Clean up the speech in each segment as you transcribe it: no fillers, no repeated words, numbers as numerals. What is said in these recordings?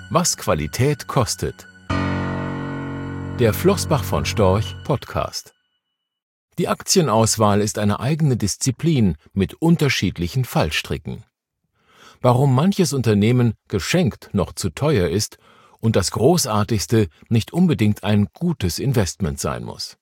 Was Qualität kostet. Der Flossbach von Storch Podcast. Die Aktienauswahl ist eine eigene Disziplin mit unterschiedlichen Fallstricken. Warum manches Unternehmen geschenkt noch zu teuer ist und das Großartigste nicht unbedingt ein gutes Investment sein muss.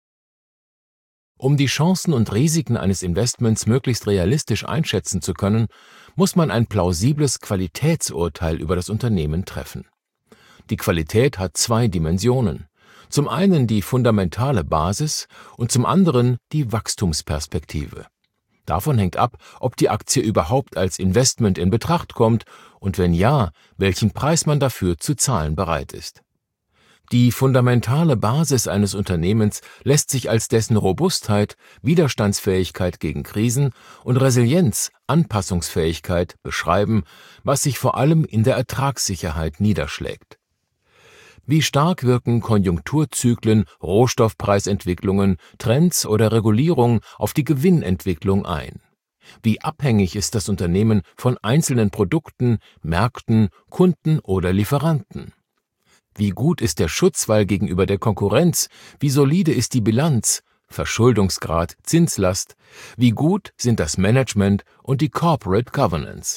Um die Chancen und Risiken eines Investments möglichst realistisch einschätzen zu können, muss man ein plausibles Qualitätsurteil über das Unternehmen treffen. Die Qualität hat zwei Dimensionen. Zum einen die fundamentale Basis und zum anderen die Wachstumsperspektive. Davon hängt ab, ob die Aktie überhaupt als Investment in Betracht kommt und wenn ja, welchen Preis man dafür zu zahlen bereit ist. Die fundamentale Basis eines Unternehmens lässt sich als dessen Robustheit, Widerstandsfähigkeit gegen Krisen und Resilienz, Anpassungsfähigkeit beschreiben, was sich vor allem in der Ertragssicherheit niederschlägt. Wie stark wirken Konjunkturzyklen, Rohstoffpreisentwicklungen, Trends oder Regulierungen auf die Gewinnentwicklung ein? Wie abhängig ist das Unternehmen von einzelnen Produkten, Märkten, Kunden oder Lieferanten? Wie gut ist der Schutzwall gegenüber der Konkurrenz? Wie solide ist die Bilanz, Verschuldungsgrad, Zinslast? Wie gut sind das Management und die Corporate Governance?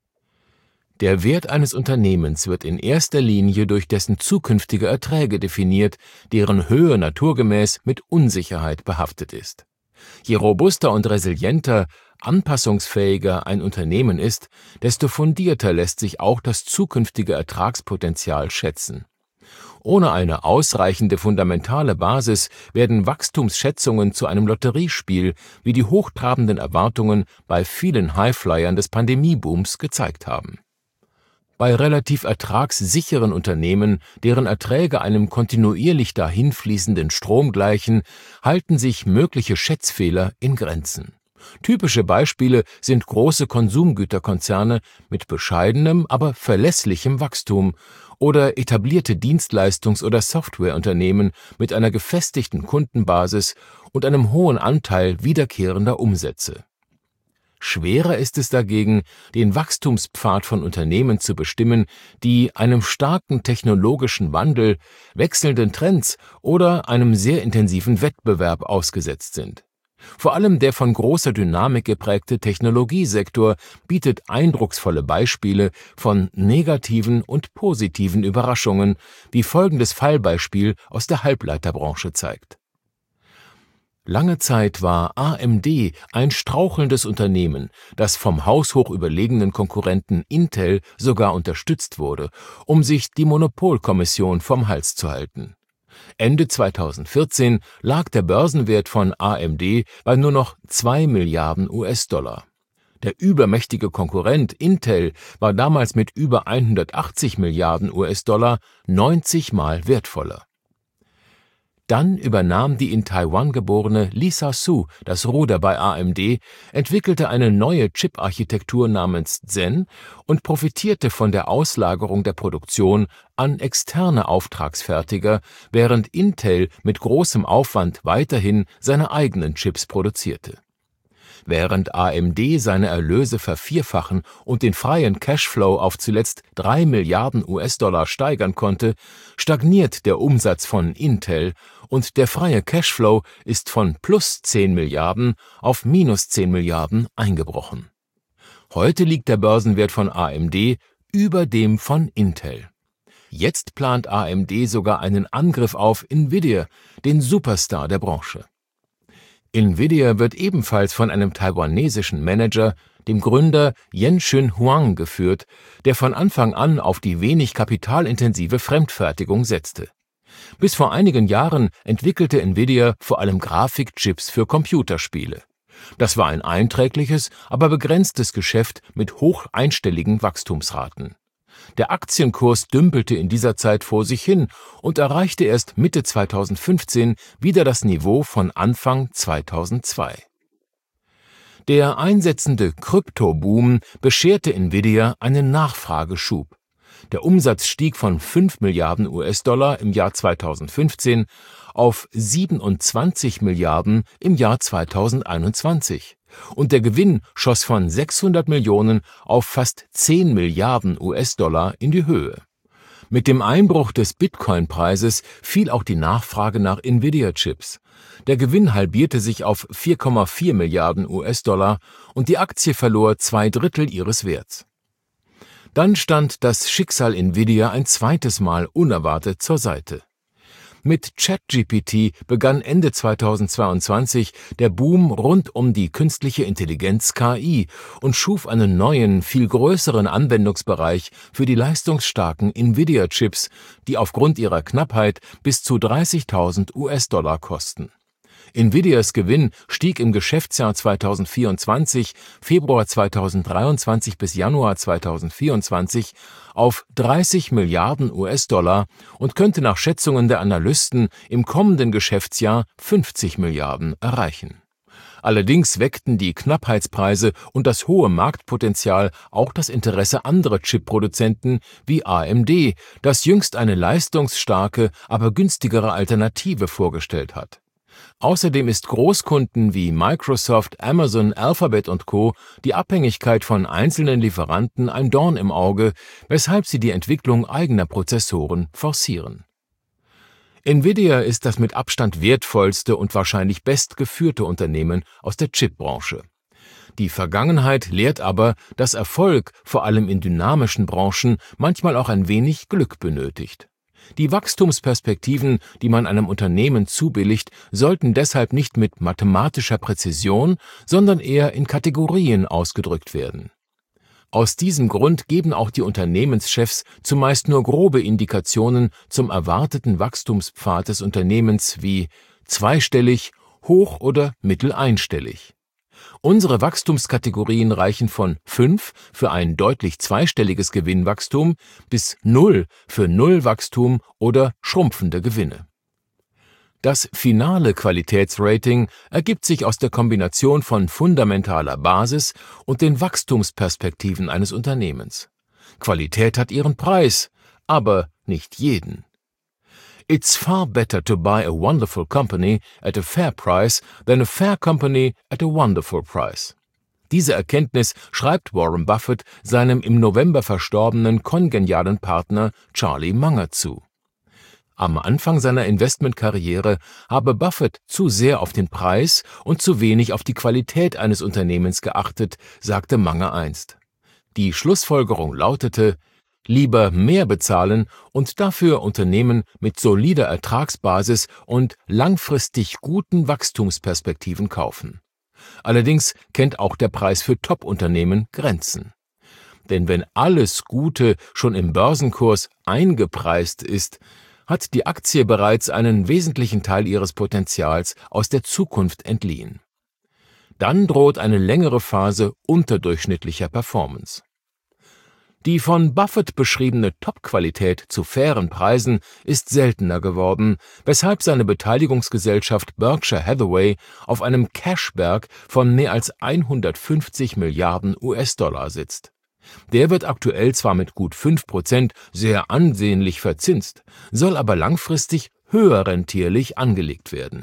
Der Wert eines Unternehmens wird in erster Linie durch dessen zukünftige Erträge definiert, deren Höhe naturgemäß mit Unsicherheit behaftet ist. Je robuster und resilienter, anpassungsfähiger ein Unternehmen ist, desto fundierter lässt sich auch das zukünftige Ertragspotenzial schätzen. Ohne eine ausreichende fundamentale Basis werden Wachstumsschätzungen zu einem Lotteriespiel, wie die hochtrabenden Erwartungen bei vielen Highflyern des Pandemiebooms gezeigt haben. Bei relativ ertragssicheren Unternehmen, deren Erträge einem kontinuierlich dahinfließenden Strom gleichen, halten sich mögliche Schätzfehler in Grenzen. Typische Beispiele sind große Konsumgüterkonzerne mit bescheidenem, aber verlässlichem Wachstum oder etablierte Dienstleistungs- oder Softwareunternehmen mit einer gefestigten Kundenbasis und einem hohen Anteil wiederkehrender Umsätze. Schwerer ist es dagegen, den Wachstumspfad von Unternehmen zu bestimmen, die einem starken technologischen Wandel, wechselnden Trends oder einem sehr intensiven Wettbewerb ausgesetzt sind. Vor allem der von großer Dynamik geprägte Technologiesektor bietet eindrucksvolle Beispiele von negativen und positiven Überraschungen, wie folgendes Fallbeispiel aus der Halbleiterbranche zeigt. Lange Zeit war AMD ein strauchelndes Unternehmen, das vom haushoch überlegenen Konkurrenten Intel sogar unterstützt wurde, um sich die Monopolkommission vom Hals zu halten. Ende 2014 lag der Börsenwert von AMD bei nur noch 2 Milliarden US-Dollar. Der übermächtige Konkurrent Intel war damals mit über 180 Milliarden US-Dollar 90 Mal wertvoller. Dann übernahm die in Taiwan geborene Lisa Su das Ruder bei AMD, entwickelte eine neue Chip-Architektur namens Zen und profitierte von der Auslagerung der Produktion an externe Auftragsfertiger, während Intel mit großem Aufwand weiterhin seine eigenen Chips produzierte. Während AMD seine Erlöse vervierfachen und den freien Cashflow auf zuletzt 3 Milliarden US-Dollar steigern konnte, stagniert der Umsatz von Intel und der freie Cashflow ist von plus 10 Milliarden auf minus 10 Milliarden eingebrochen. Heute liegt der Börsenwert von AMD über dem von Intel. Jetzt plant AMD sogar einen Angriff auf Nvidia, den Superstar der Branche. Nvidia wird ebenfalls von einem taiwanesischen Manager, dem Gründer Yen-Hsun Huang, geführt, der von Anfang an auf die wenig kapitalintensive Fremdfertigung setzte. Bis vor einigen Jahren entwickelte Nvidia vor allem Grafikchips für Computerspiele. Das war ein einträgliches, aber begrenztes Geschäft mit hoch einstelligen Wachstumsraten. Der Aktienkurs dümpelte in dieser Zeit vor sich hin und erreichte erst Mitte 2015 wieder das Niveau von Anfang 2002. Der einsetzende Kryptoboom bescherte Nvidia einen Nachfrageschub. Der Umsatz stieg von 5 Milliarden US-Dollar im Jahr 2015 auf 27 Milliarden im Jahr 2021 und der Gewinn schoss von 600 Millionen auf fast 10 Milliarden US-Dollar in die Höhe. Mit dem Einbruch des Bitcoin-Preises fiel auch die Nachfrage nach Nvidia-Chips. Der Gewinn halbierte sich auf 4,4 Milliarden US-Dollar und die Aktie verlor 2/3 ihres Werts. Dann stand das Schicksal Nvidia ein zweites Mal unerwartet zur Seite. Mit ChatGPT begann Ende 2022 der Boom rund um die künstliche Intelligenz KI und schuf einen neuen, viel größeren Anwendungsbereich für die leistungsstarken Nvidia-Chips, die aufgrund ihrer Knappheit bis zu 30.000 US-Dollar kosten. Nvidias Gewinn stieg im Geschäftsjahr 2024, Februar 2023 bis Januar 2024 auf 30 Milliarden US-Dollar und könnte nach Schätzungen der Analysten im kommenden Geschäftsjahr 50 Milliarden erreichen. Allerdings weckten die Knappheitspreise und das hohe Marktpotenzial auch das Interesse anderer Chip-Produzenten wie AMD, das jüngst eine leistungsstarke, aber günstigere Alternative vorgestellt hat. Außerdem ist Großkunden wie Microsoft, Amazon, Alphabet und Co. die Abhängigkeit von einzelnen Lieferanten ein Dorn im Auge, weshalb sie die Entwicklung eigener Prozessoren forcieren. Nvidia ist das mit Abstand wertvollste und wahrscheinlich bestgeführte Unternehmen aus der Chipbranche. Die Vergangenheit lehrt aber, dass Erfolg, vor allem in dynamischen Branchen, manchmal auch ein wenig Glück benötigt. Die Wachstumsperspektiven, die man einem Unternehmen zubilligt, sollten deshalb nicht mit mathematischer Präzision, sondern eher in Kategorien ausgedrückt werden. Aus diesem Grund geben auch die Unternehmenschefs zumeist nur grobe Indikationen zum erwarteten Wachstumspfad des Unternehmens wie zweistellig, hoch oder mitteleinstellig. Unsere Wachstumskategorien reichen von 5 für ein deutlich zweistelliges Gewinnwachstum bis 0 für Nullwachstum oder schrumpfende Gewinne. Das finale Qualitätsrating ergibt sich aus der Kombination von fundamentaler Basis und den Wachstumsperspektiven eines Unternehmens. Qualität hat ihren Preis, aber nicht jeden. It's far better to buy a wonderful company at a fair price than a fair company at a wonderful price. Diese Erkenntnis schreibt Warren Buffett seinem im November verstorbenen kongenialen Partner Charlie Munger zu. Am Anfang seiner Investmentkarriere habe Buffett zu sehr auf den Preis und zu wenig auf die Qualität eines Unternehmens geachtet, sagte Munger einst. Die Schlussfolgerung lautete: Lieber mehr bezahlen und dafür Unternehmen mit solider Ertragsbasis und langfristig guten Wachstumsperspektiven kaufen. Allerdings kennt auch der Preis für Top-Unternehmen Grenzen. Denn wenn alles Gute schon im Börsenkurs eingepreist ist, hat die Aktie bereits einen wesentlichen Teil ihres Potenzials aus der Zukunft entliehen. Dann droht eine längere Phase unterdurchschnittlicher Performance. Die von Buffett beschriebene Top-Qualität zu fairen Preisen ist seltener geworden, weshalb seine Beteiligungsgesellschaft Berkshire Hathaway auf einem Cashberg von mehr als 150 Milliarden US-Dollar sitzt. Der wird aktuell zwar mit gut 5% sehr ansehnlich verzinst, soll aber langfristig höher rentierlich angelegt werden.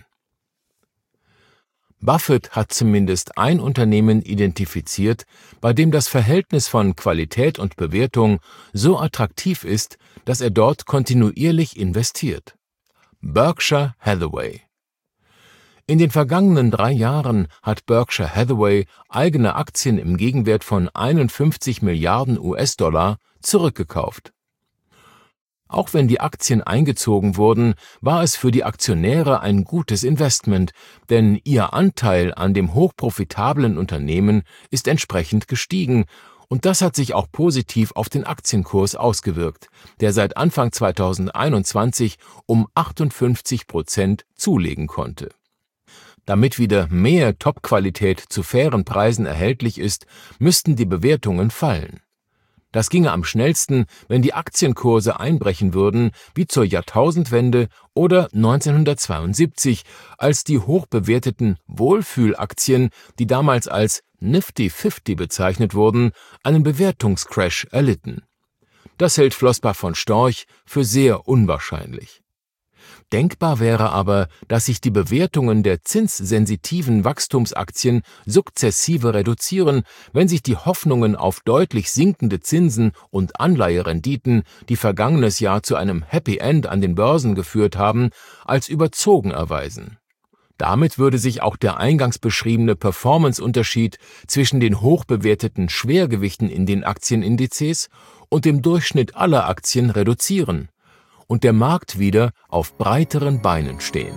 Buffett hat zumindest ein Unternehmen identifiziert, bei dem das Verhältnis von Qualität und Bewertung so attraktiv ist, dass er dort kontinuierlich investiert: Berkshire Hathaway. In den vergangenen 3 Jahren hat Berkshire Hathaway eigene Aktien im Gegenwert von 51 Milliarden US-Dollar zurückgekauft. Auch wenn die Aktien eingezogen wurden, war es für die Aktionäre ein gutes Investment, denn ihr Anteil an dem hochprofitablen Unternehmen ist entsprechend gestiegen, und das hat sich auch positiv auf den Aktienkurs ausgewirkt, der seit Anfang 2021 um 58% zulegen konnte. Damit wieder mehr Top-Qualität zu fairen Preisen erhältlich ist, müssten die Bewertungen fallen. Das ginge am schnellsten, wenn die Aktienkurse einbrechen würden, wie zur Jahrtausendwende oder 1972, als die hochbewerteten Wohlfühlaktien, die damals als Nifty 50 bezeichnet wurden, einen Bewertungscrash erlitten. Das hält Flossbach von Storch für sehr unwahrscheinlich. Denkbar wäre aber, dass sich die Bewertungen der zinssensitiven Wachstumsaktien sukzessive reduzieren, wenn sich die Hoffnungen auf deutlich sinkende Zinsen und Anleiherenditen, die vergangenes Jahr zu einem Happy End an den Börsen geführt haben, als überzogen erweisen. Damit würde sich auch der eingangs beschriebene Performance-Unterschied zwischen den hochbewerteten Schwergewichten in den Aktienindizes und dem Durchschnitt aller Aktien reduzieren und der Markt wieder auf breiteren Beinen stehen.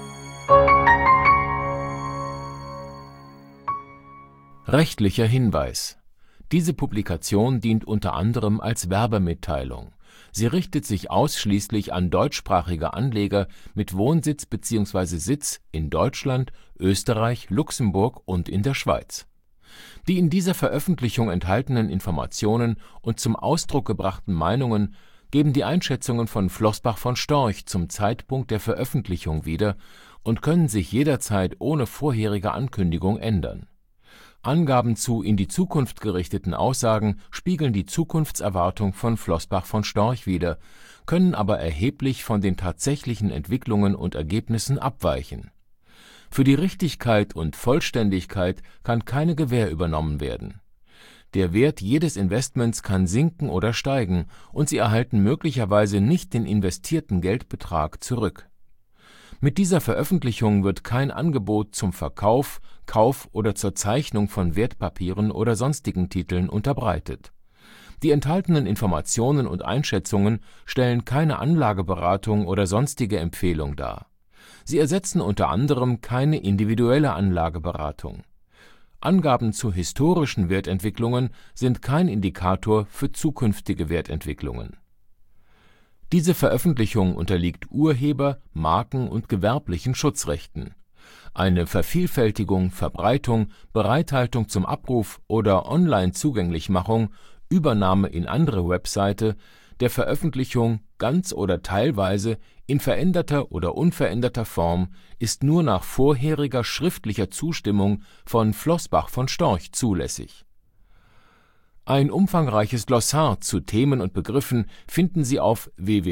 Rechtlicher Hinweis: Diese Publikation dient unter anderem als Werbemitteilung. Sie richtet sich ausschließlich an deutschsprachige Anleger mit Wohnsitz bzw. Sitz in Deutschland, Österreich, Luxemburg und in der Schweiz. Die in dieser Veröffentlichung enthaltenen Informationen und zum Ausdruck gebrachten Meinungen geben die Einschätzungen von Flossbach von Storch zum Zeitpunkt der Veröffentlichung wieder und können sich jederzeit ohne vorherige Ankündigung ändern. Angaben zu in die Zukunft gerichteten Aussagen spiegeln die Zukunftserwartung von Flossbach von Storch wider, können aber erheblich von den tatsächlichen Entwicklungen und Ergebnissen abweichen. Für die Richtigkeit und Vollständigkeit kann keine Gewähr übernommen werden. Der Wert jedes Investments kann sinken oder steigen und Sie erhalten möglicherweise nicht den investierten Geldbetrag zurück. Mit dieser Veröffentlichung wird kein Angebot zum Verkauf, Kauf oder zur Zeichnung von Wertpapieren oder sonstigen Titeln unterbreitet. Die enthaltenen Informationen und Einschätzungen stellen keine Anlageberatung oder sonstige Empfehlung dar. Sie ersetzen unter anderem keine individuelle Anlageberatung. Angaben zu historischen Wertentwicklungen sind kein Indikator für zukünftige Wertentwicklungen. Diese Veröffentlichung unterliegt Urheber-, Marken- und gewerblichen Schutzrechten. Eine Vervielfältigung, Verbreitung, Bereithaltung zum Abruf oder Online-Zugänglichmachung, Übernahme in andere Webseite der Veröffentlichung ganz oder teilweise in veränderter oder unveränderter Form ist nur nach vorheriger schriftlicher Zustimmung von Flossbach von Storch zulässig. Ein umfangreiches Glossar zu Themen und Begriffen finden Sie auf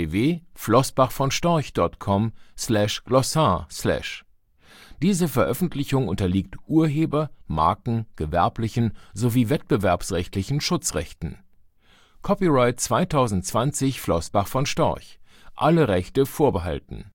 www.flossbachvonstorch.com/glossar/. Diese Veröffentlichung unterliegt Urheber-, Marken-, gewerblichen sowie wettbewerbsrechtlichen Schutzrechten. Copyright 2020 Flossbach von Storch. Alle Rechte vorbehalten.